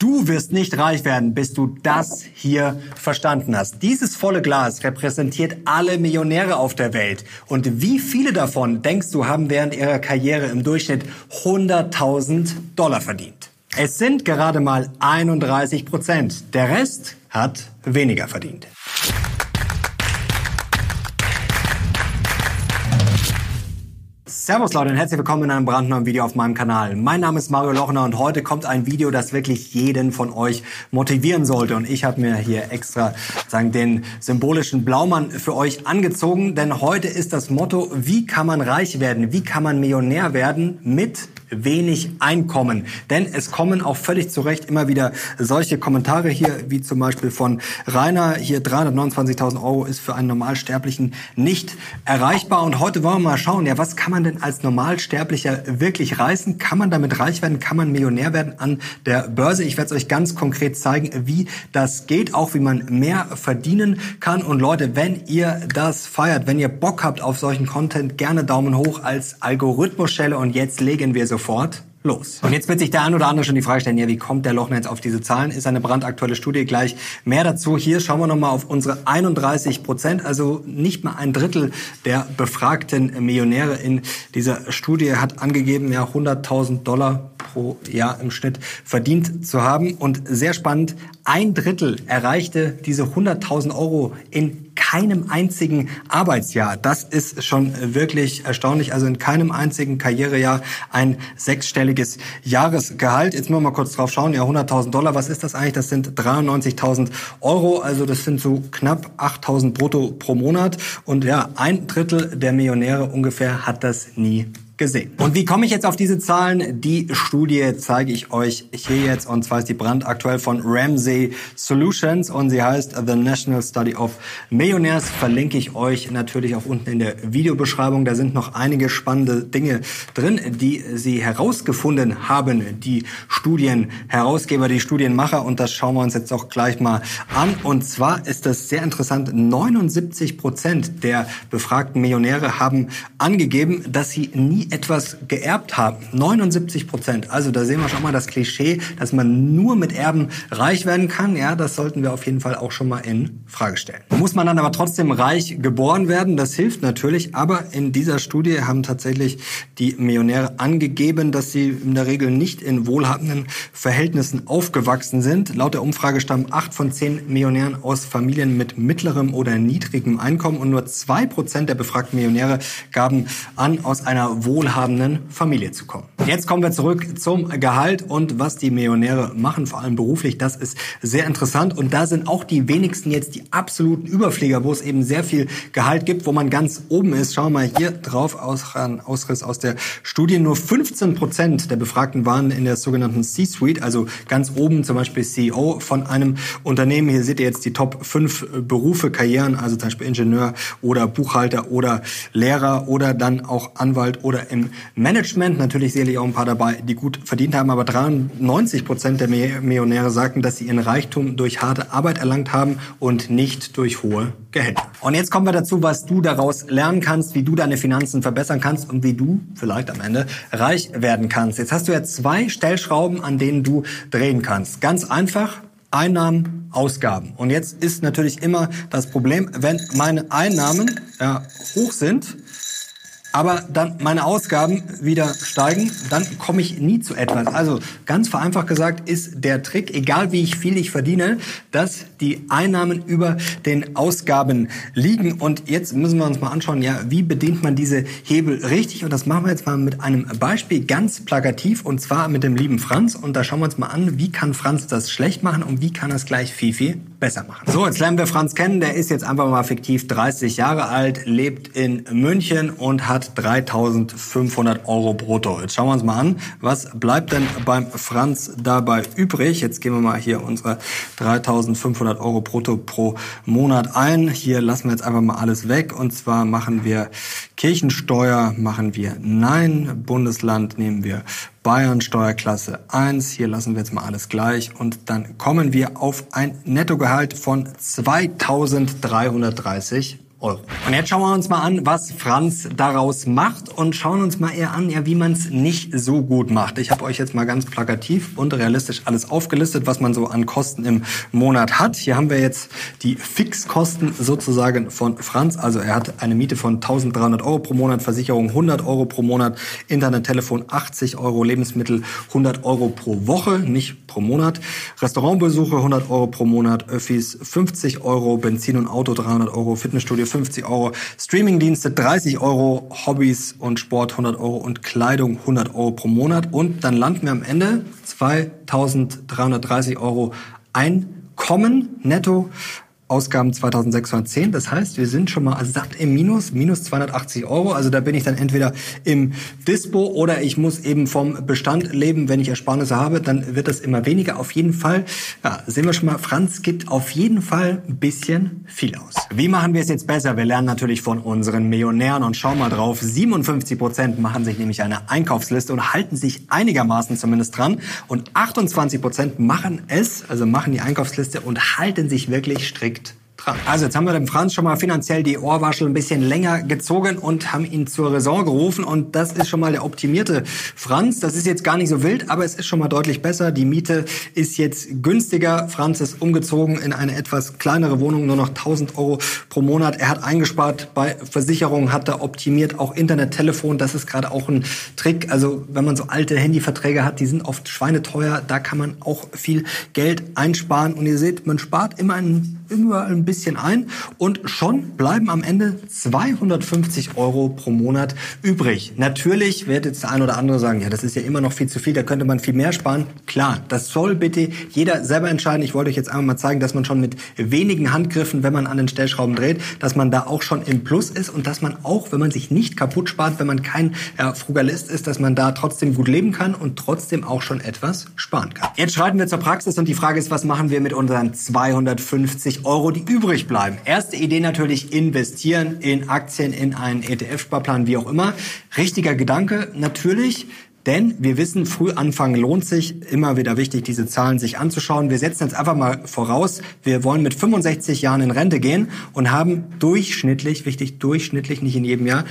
Du wirst nicht reich werden, bis du das hier verstanden hast. Dieses volle Glas repräsentiert alle Millionäre auf der Welt. Und wie viele davon, denkst du, haben während ihrer Karriere im Durchschnitt $100.000 verdient? Es sind gerade mal 31%. Der Rest hat weniger verdient. Servus Leute und herzlich willkommen in einem brandneuen Video auf meinem Kanal. Mein Name ist Mario Lochner und heute kommt ein Video, das wirklich jeden von euch motivieren sollte. Und ich habe mir hier extra den symbolischen Blaumann für euch angezogen, denn heute ist das Motto: Wie kann man reich werden? Wie kann man Millionär werden mit wenig Einkommen? Denn es kommen auch völlig zu Recht immer wieder solche Kommentare hier, wie zum Beispiel von Rainer. Hier 329.000 Euro ist für einen Normalsterblichen nicht erreichbar. Und heute wollen wir mal schauen, ja, was kann man denn als Normalsterblicher wirklich reißen? Kann man damit reich werden? Kann man Millionär werden an der Börse? Ich werde es euch ganz konkret zeigen, wie das geht, auch wie man mehr verdienen kann. Und Leute, wenn ihr das feiert, wenn ihr Bock habt auf solchen Content, gerne Daumen hoch als Algorithmusschelle. Und jetzt legen wir sofort los. Und jetzt wird sich der ein oder andere schon die Frage stellen, ja, wie kommt der Lochner jetzt auf diese Zahlen? Ist eine brandaktuelle Studie, gleich mehr dazu. Hier schauen wir nochmal auf unsere 31%, also nicht mal ein Drittel der befragten Millionäre in dieser Studie hat angegeben, ja, $100.000 pro Jahr im Schnitt verdient zu haben. Und sehr spannend, ein Drittel erreichte diese 100.000 Euro in keinem einzigen Arbeitsjahr. Das ist schon wirklich erstaunlich. Also in keinem einzigen Karrierejahr ein sechsstelliges Jahresgehalt. Jetzt müssen wir mal kurz drauf schauen. Ja, $100.000, was ist das eigentlich? Das sind 93.000 Euro. Also das sind so knapp 8.000 brutto pro Monat. Und ja, ein Drittel der Millionäre ungefähr hat das nie gesehen. Und wie komme ich jetzt auf diese Zahlen? Die Studie zeige ich euch hier jetzt, und zwar ist die brandaktuell von Ramsey Solutions und sie heißt The National Study of Millionaires. Verlinke ich euch natürlich auch unten in der Videobeschreibung. Da sind noch einige spannende Dinge drin, die sie herausgefunden haben, die Studienherausgeber, die Studienmacher, und das schauen wir uns jetzt auch gleich mal an. Und zwar ist das sehr interessant. 79% der befragten Millionäre haben angegeben, dass sie nie etwas geerbt haben. 79%. Also da sehen wir schon mal das Klischee, dass man nur mit Erben reich werden kann. Ja, das sollten wir auf jeden Fall auch schon mal in Frage stellen. Muss man dann aber trotzdem reich geboren werden? Das hilft natürlich. Aber in dieser Studie haben tatsächlich die Millionäre angegeben, dass sie in der Regel nicht in wohlhabenden Verhältnissen aufgewachsen sind. Laut der Umfrage stammen 8 von 10 Millionären aus Familien mit mittlerem oder niedrigem Einkommen und nur 2% der befragten Millionäre gaben an, aus einer wohlhabenden Familie zu kommen. Jetzt kommen wir zurück zum Gehalt und was die Millionäre machen, vor allem beruflich. Das ist sehr interessant und da sind auch die wenigsten jetzt die absoluten Überflieger, wo es eben sehr viel Gehalt gibt, wo man ganz oben ist. Schauen wir mal hier drauf, Ausriss aus der Studie. Nur 15% der Befragten waren in der sogenannten C-Suite, also ganz oben, zum Beispiel CEO von einem Unternehmen. Hier seht ihr jetzt die Top 5 Berufe, Karrieren, also zum Beispiel Ingenieur oder Buchhalter oder Lehrer oder dann auch Anwalt oder im Management. Natürlich sicherlich auch ein paar dabei, die gut verdient haben, aber 93% der Millionäre sagten, dass sie ihren Reichtum durch harte Arbeit erlangt haben und nicht durch hohe Gehälter. Und jetzt kommen wir dazu, was du daraus lernen kannst, wie du deine Finanzen verbessern kannst und wie du vielleicht am Ende reich werden kannst. Jetzt hast du ja 2 Stellschrauben, an denen du drehen kannst. Ganz einfach: Einnahmen, Ausgaben. Und jetzt ist natürlich immer das Problem, wenn meine Einnahmen hoch sind, aber dann meine Ausgaben wieder steigen, dann komme ich nie zu etwas. Also ganz vereinfacht gesagt ist der Trick, egal wie viel ich verdiene, dass die Einnahmen über den Ausgaben liegen. Und jetzt müssen wir uns mal anschauen, ja, wie bedient man diese Hebel richtig? Und das machen wir jetzt mal mit einem Beispiel, ganz plakativ, und zwar mit dem lieben Franz. Und da schauen wir uns mal an, wie kann Franz das schlecht machen und wie kann er es gleich viel, viel besser machen. So, jetzt lernen wir Franz kennen. Der ist jetzt einfach mal fiktiv 30 Jahre alt, lebt in München und hat 3.500 Euro brutto. Jetzt schauen wir uns mal an, was bleibt denn beim Franz dabei übrig? Jetzt gehen wir mal hier unsere 3.500 Euro brutto pro Monat ein. Hier lassen wir jetzt einfach mal alles weg. Und zwar machen wir Kirchensteuer, machen wir Nein. Bundesland nehmen wir Bayern, Steuerklasse 1. Hier lassen wir jetzt mal alles gleich. Und dann kommen wir auf ein Nettogehalt von 2.330 €. Euro. Und jetzt schauen wir uns mal an, was Franz daraus macht und schauen uns mal eher an, ja, wie man es nicht so gut macht. Ich habe euch jetzt mal ganz plakativ und realistisch alles aufgelistet, was man so an Kosten im Monat hat. Hier haben wir jetzt die Fixkosten sozusagen von Franz. Also er hat eine Miete von 1.300 Euro pro Monat, Versicherung 100 Euro pro Monat, Internet, Telefon 80 Euro, Lebensmittel 100 Euro pro Woche, nicht pro Monat, Restaurantbesuche 100 Euro pro Monat, Öffis 50 Euro, Benzin und Auto 300 Euro, Fitnessstudio 50 Euro, Streamingdienste 30 Euro, Hobbys und Sport 100 Euro und Kleidung 100 Euro pro Monat. Und dann landen wir am Ende 2.330 Euro Einkommen netto. Ausgaben 2.610. Das heißt, wir sind schon mal satt im minus 280 Euro. Also da bin ich dann entweder im Dispo oder ich muss eben vom Bestand leben. Wenn ich Ersparnisse habe, dann wird das immer weniger. Auf jeden Fall, ja, sehen wir schon mal, Franz gibt auf jeden Fall ein bisschen viel aus. Wie machen wir es jetzt besser? Wir lernen natürlich von unseren Millionären und schauen mal drauf. 57% machen sich nämlich eine Einkaufsliste und halten sich einigermaßen zumindest dran. Und 28% machen es, also machen die Einkaufsliste und halten sich wirklich strikt dran. Also jetzt haben wir dem Franz schon mal finanziell die Ohrwaschel ein bisschen länger gezogen und haben ihn zur Raison gerufen. Und das ist schon mal der optimierte Franz. Das ist jetzt gar nicht so wild, aber es ist schon mal deutlich besser. Die Miete ist jetzt günstiger. Franz ist umgezogen in eine etwas kleinere Wohnung, nur noch 1.000 Euro pro Monat. Er hat eingespart bei Versicherungen, hat er optimiert, auch Internet, Telefon. Das ist gerade auch ein Trick. Also wenn man so alte Handyverträge hat, die sind oft schweineteuer. Da kann man auch viel Geld einsparen. Und ihr seht, man spart immer überall ein bisschen ein und schon bleiben am Ende 250 Euro pro Monat übrig. Natürlich wird jetzt der ein oder andere sagen, ja, das ist ja immer noch viel zu viel, da könnte man viel mehr sparen. Klar, das soll bitte jeder selber entscheiden. Ich wollte euch jetzt einmal mal zeigen, dass man schon mit wenigen Handgriffen, wenn man an den Stellschrauben dreht, dass man da auch schon im Plus ist und dass man auch, wenn man sich nicht kaputt spart, wenn man kein Frugalist ist, dass man da trotzdem gut leben kann und trotzdem auch schon etwas sparen kann. Jetzt schreiten wir zur Praxis und die Frage ist, was machen wir mit unseren 250 Euro, die übrig bleiben? Erste Idee natürlich, investieren in Aktien, in einen ETF-Sparplan, wie auch immer. Richtiger Gedanke natürlich, denn wir wissen, früh anfangen lohnt sich. Immer wieder wichtig, diese Zahlen sich anzuschauen. Wir setzen jetzt einfach mal voraus, wir wollen mit 65 Jahren in Rente gehen und haben durchschnittlich, wichtig, durchschnittlich, nicht in jedem Jahr,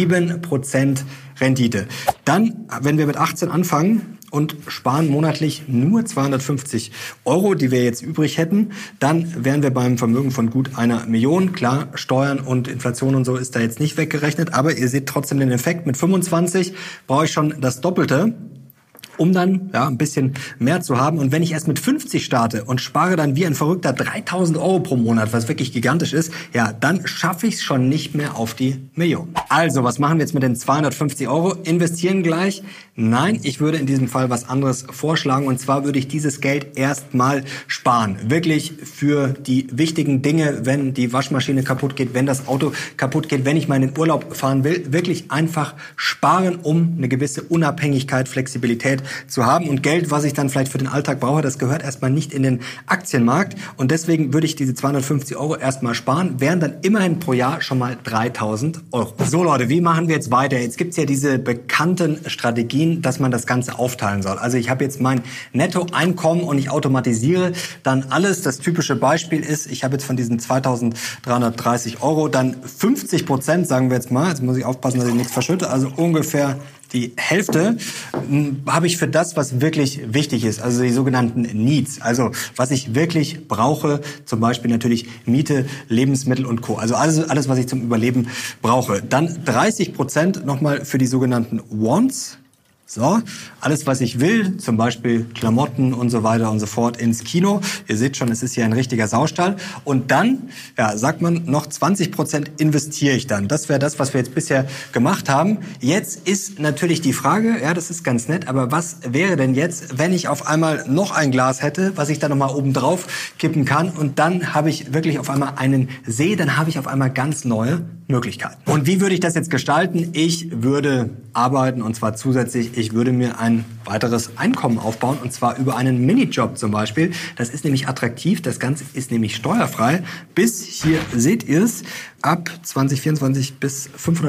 7% Rendite. Dann, wenn wir mit 18 anfangen und sparen monatlich nur 250 Euro, die wir jetzt übrig hätten, dann wären wir beim Vermögen von gut 1 Million. Klar, Steuern und Inflation und so ist da jetzt nicht weggerechnet, aber ihr seht trotzdem den Effekt. Mit 25 brauche ich schon das Doppelte, um dann ein bisschen mehr zu haben. Und wenn ich erst mit 50 starte und spare dann wie ein Verrückter 3.000 Euro pro Monat, was wirklich gigantisch ist, ja, dann schaffe ich es schon nicht mehr auf die Million. Also, was machen wir jetzt mit den 250 Euro? Investieren gleich? Nein, ich würde in diesem Fall was anderes vorschlagen. Und zwar würde ich dieses Geld erstmal sparen. Wirklich für die wichtigen Dinge, wenn die Waschmaschine kaputt geht, wenn das Auto kaputt geht, wenn ich mal in den Urlaub fahren will. Wirklich einfach sparen, um eine gewisse Unabhängigkeit, Flexibilität zu haben. Und Geld, was ich dann vielleicht für den Alltag brauche, das gehört erstmal nicht in den Aktienmarkt. Und deswegen würde ich diese 250 Euro erstmal sparen, wären dann immerhin pro Jahr schon mal 3.000 Euro. So Leute, wie machen wir jetzt weiter? Jetzt gibt's ja diese bekannten Strategien, dass man das Ganze aufteilen soll. Also ich habe jetzt mein Nettoeinkommen und ich automatisiere dann alles. Das typische Beispiel ist, ich habe jetzt von diesen 2.330 Euro dann 50%, sagen wir jetzt mal, jetzt muss ich aufpassen, dass ich nichts verschütte, also ungefähr die Hälfte habe ich für das, was wirklich wichtig ist, also die sogenannten Needs, also was ich wirklich brauche, zum Beispiel natürlich Miete, Lebensmittel und Co. Also alles, was ich zum Überleben brauche. Dann 30% nochmal für die sogenannten Wants. So, alles, was ich will, zum Beispiel Klamotten und so weiter und so fort, ins Kino. Ihr seht schon, es ist hier ein richtiger Saustall. Und dann, sagt man, noch 20% investiere ich dann. Das wäre das, was wir jetzt bisher gemacht haben. Jetzt ist natürlich die Frage, das ist ganz nett, aber was wäre denn jetzt, wenn ich auf einmal noch ein Glas hätte, was ich dann nochmal oben drauf kippen kann und dann habe ich wirklich auf einmal einen See, dann habe ich auf einmal ganz neue Möglichkeiten. Und wie würde ich das jetzt gestalten? Ich würde arbeiten und zwar zusätzlich nämlich ich würde mir ein weiteres Einkommen aufbauen und zwar über einen Minijob zum Beispiel. Das ist nämlich attraktiv, das Ganze ist nämlich steuerfrei. Bis hier seht ihr es, ab 2024 bis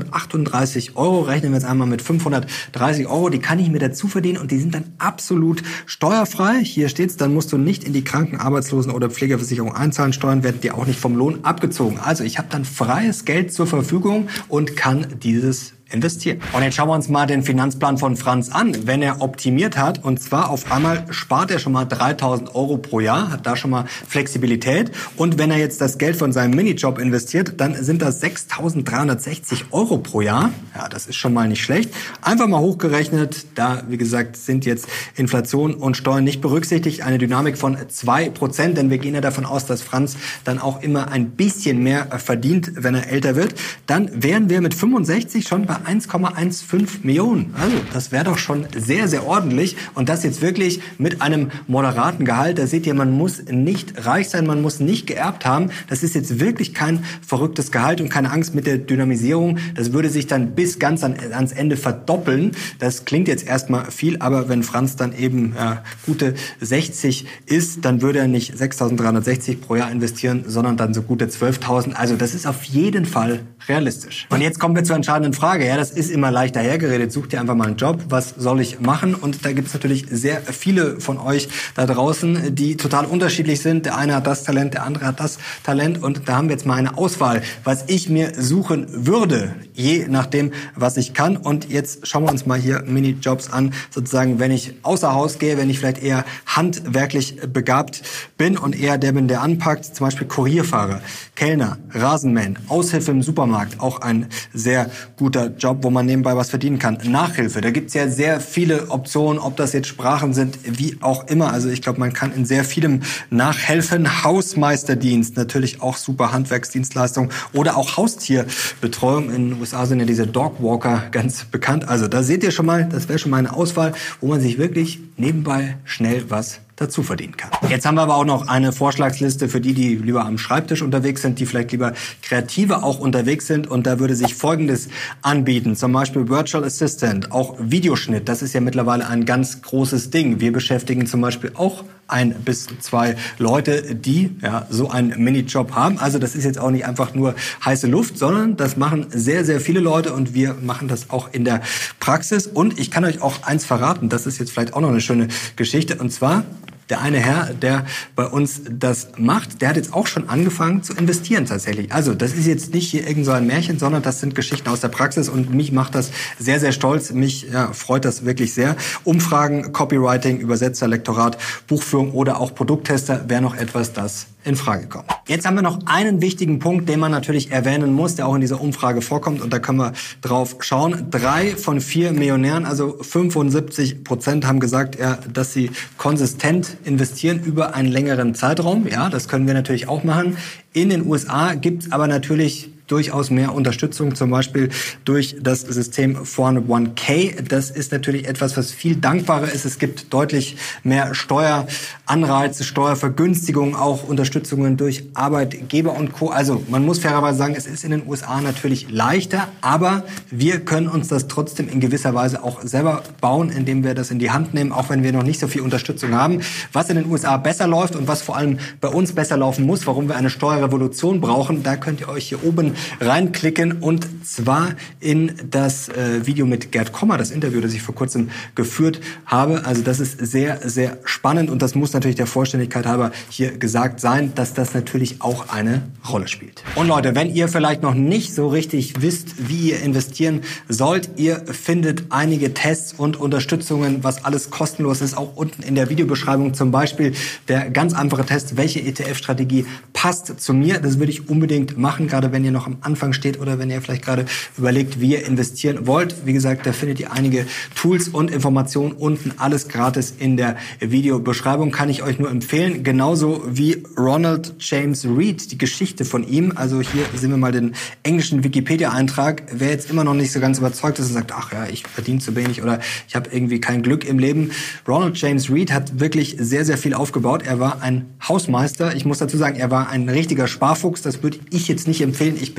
538 Euro. Rechnen wir jetzt einmal mit 530 Euro. Die kann ich mir dazu verdienen und die sind dann absolut steuerfrei. Hier steht's, dann musst du nicht in die Kranken-, Arbeitslosen- oder Pflegeversicherung einzahlen. Steuern werden dir auch nicht vom Lohn abgezogen. Also ich habe dann freies Geld zur Verfügung und kann dieses investieren. Und jetzt schauen wir uns mal den Finanzplan von Franz an. Wenn er optimiert hat, und zwar auf einmal spart er schon mal 3.000 Euro pro Jahr, hat da schon mal Flexibilität. Und wenn er jetzt das Geld von seinem Minijob investiert, dann sind das 6.360 Euro pro Jahr. Ja, das ist schon mal nicht schlecht. Einfach mal hochgerechnet, da, wie gesagt, sind jetzt Inflation und Steuern nicht berücksichtigt. Eine Dynamik von 2%, denn wir gehen ja davon aus, dass Franz dann auch immer ein bisschen mehr verdient, wenn er älter wird. Dann wären wir mit 65 schon bei 1,15 Millionen. Also das wäre doch schon sehr, sehr ordentlich. Und das jetzt wirklich mit einem moderaten Gehalt. Da seht ihr, man muss nicht reich sein, man muss nicht geerbt haben. Das ist jetzt wirklich kein verrücktes Gehalt und keine Angst mit der Dynamisierung. Das würde sich dann bis ganz ans Ende verdoppeln. Das klingt jetzt erstmal viel, aber wenn Franz dann eben gute 60 ist, dann würde er nicht 6.360 pro Jahr investieren, sondern dann so gute 12.000. Also das ist auf jeden Fall realistisch. Und jetzt kommen wir zur entscheidenden Frage. Ja, das ist immer leicht dahergeredet. Such dir einfach mal einen Job. Was soll ich machen? Und da gibt es natürlich sehr viele von euch da draußen, die total unterschiedlich sind. Der eine hat das Talent, der andere hat das Talent. Und da haben wir jetzt mal eine Auswahl, was ich mir suchen würde, je nachdem, was ich kann. Und jetzt schauen wir uns mal hier Minijobs an. Sozusagen, wenn ich außer Haus gehe, wenn ich vielleicht eher handwerklich begabt bin und eher der bin, der anpackt. Zum Beispiel Kurierfahrer, Kellner, Rasenmähen, Aushilfe im Supermarkt. Auch ein sehr guter Job, wo man nebenbei was verdienen kann. Nachhilfe, da gibt's ja sehr viele Optionen, ob das jetzt Sprachen sind, wie auch immer. Also ich glaube, man kann in sehr vielem nachhelfen. Hausmeisterdienst, natürlich auch super Handwerksdienstleistung oder auch Haustierbetreuung. In den USA sind ja diese Dogwalker ganz bekannt. Also da seht ihr schon mal, das wäre schon mal eine Auswahl, wo man sich wirklich nebenbei schnell was dazu verdienen kann. Jetzt haben wir aber auch noch eine Vorschlagsliste für die, die lieber am Schreibtisch unterwegs sind, die vielleicht lieber kreativer auch unterwegs sind. Und da würde sich Folgendes anbieten. Zum Beispiel Virtual Assistant, auch Videoschnitt. Das ist ja mittlerweile ein ganz großes Ding. Wir beschäftigen zum Beispiel auch 1 bis 2 Leute, die ja so einen Minijob haben. Also das ist jetzt auch nicht einfach nur heiße Luft, sondern das machen sehr, sehr viele Leute und wir machen das auch in der Praxis. Und ich kann euch auch eins verraten, das ist jetzt vielleicht auch noch eine schöne Geschichte, und zwar der eine Herr, der bei uns das macht, der hat jetzt auch schon angefangen zu investieren tatsächlich. Also das ist jetzt nicht hier irgend so ein Märchen, sondern das sind Geschichten aus der Praxis und mich macht das sehr, sehr stolz. Mich freut das wirklich sehr. Umfragen, Copywriting, Übersetzer, Lektorat, Buchführung oder auch Produkttester wäre noch etwas, das in Frage kommt. Jetzt haben wir noch einen wichtigen Punkt, den man natürlich erwähnen muss, der auch in dieser Umfrage vorkommt und da können wir drauf schauen. 3 von 4 Millionären, also 75% haben gesagt, dass sie konsistent investieren über einen längeren Zeitraum. Ja, das können wir natürlich auch machen. In den USA gibt es aber natürlich durchaus mehr Unterstützung, zum Beispiel durch das System 401k. Das ist natürlich etwas, was viel dankbarer ist. Es gibt deutlich mehr Steueranreize, Steuervergünstigungen, auch Unterstützungen durch Arbeitgeber und Co. Also man muss fairerweise sagen, es ist in den USA natürlich leichter, aber wir können uns das trotzdem in gewisser Weise auch selber bauen, indem wir das in die Hand nehmen, auch wenn wir noch nicht so viel Unterstützung haben. Was in den USA besser läuft und was vor allem bei uns besser laufen muss, warum wir eine Steuerrevolution brauchen, da könnt ihr euch hier oben reinklicken und zwar in das Video mit Gerd Kommer, das Interview, das ich vor kurzem geführt habe. Also das ist sehr, sehr spannend und das muss natürlich der Vollständigkeit halber hier gesagt sein, dass das natürlich auch eine Rolle spielt. Und Leute, wenn ihr vielleicht noch nicht so richtig wisst, wie ihr investieren sollt, ihr findet einige Tests und Unterstützungen, was alles kostenlos ist, auch unten in der Videobeschreibung, zum Beispiel der ganz einfache Test, welche ETF-Strategie passt zu mir. Das würde ich unbedingt machen, gerade wenn ihr noch am Anfang steht oder wenn ihr vielleicht gerade überlegt, wie ihr investieren wollt. Wie gesagt, da findet ihr einige Tools und Informationen unten, alles gratis in der Videobeschreibung, kann ich euch nur empfehlen. Genauso wie Ronald James Reed, die Geschichte von ihm. Also hier sehen wir mal den englischen Wikipedia-Eintrag. Wer jetzt immer noch nicht so ganz überzeugt ist und sagt, ach ja, ich verdiene zu wenig oder ich habe irgendwie kein Glück im Leben. Ronald James Reed hat wirklich sehr, sehr viel aufgebaut. Er war ein Hausmeister. Ich muss dazu sagen, er war ein richtiger Sparfuchs. Das würde ich jetzt nicht empfehlen. Ich bin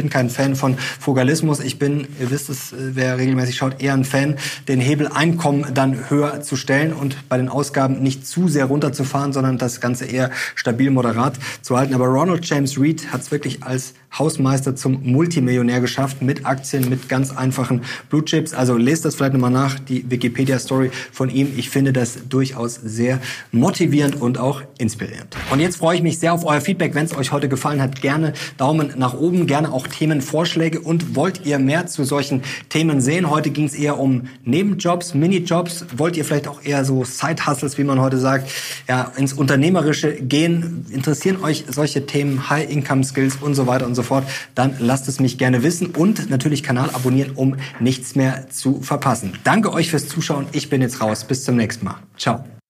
bin kein Fan von Frugalismus. Ich bin, ihr wisst es, wer regelmäßig schaut, eher ein Fan, den Hebeleinkommen dann höher zu stellen und bei den Ausgaben nicht zu sehr runterzufahren, sondern das Ganze eher stabil moderat zu halten. Aber Ronald James Reed hat es wirklich als Hausmeister zum Multimillionär geschafft mit Aktien, mit ganz einfachen Blue Chips. Also lest das vielleicht nochmal nach, die Wikipedia-Story von ihm. Ich finde das durchaus sehr motivierend und auch inspirierend. Und jetzt freue ich mich sehr auf euer Feedback. Wenn es euch heute gefallen hat, gerne Daumen nach oben, gerne auch Themenvorschläge. Und wollt ihr mehr zu solchen Themen sehen? Heute ging es eher um Nebenjobs, Minijobs. Wollt ihr vielleicht auch eher so Side-Hustles, wie man heute sagt, ja, ins Unternehmerische gehen? Interessieren euch solche Themen, High-Income-Skills und so weiter und so fort? Dann lasst es mich gerne wissen und natürlich Kanal abonnieren, um nichts mehr zu verpassen. Danke euch fürs Zuschauen. Ich bin jetzt raus. Bis zum nächsten Mal. Ciao.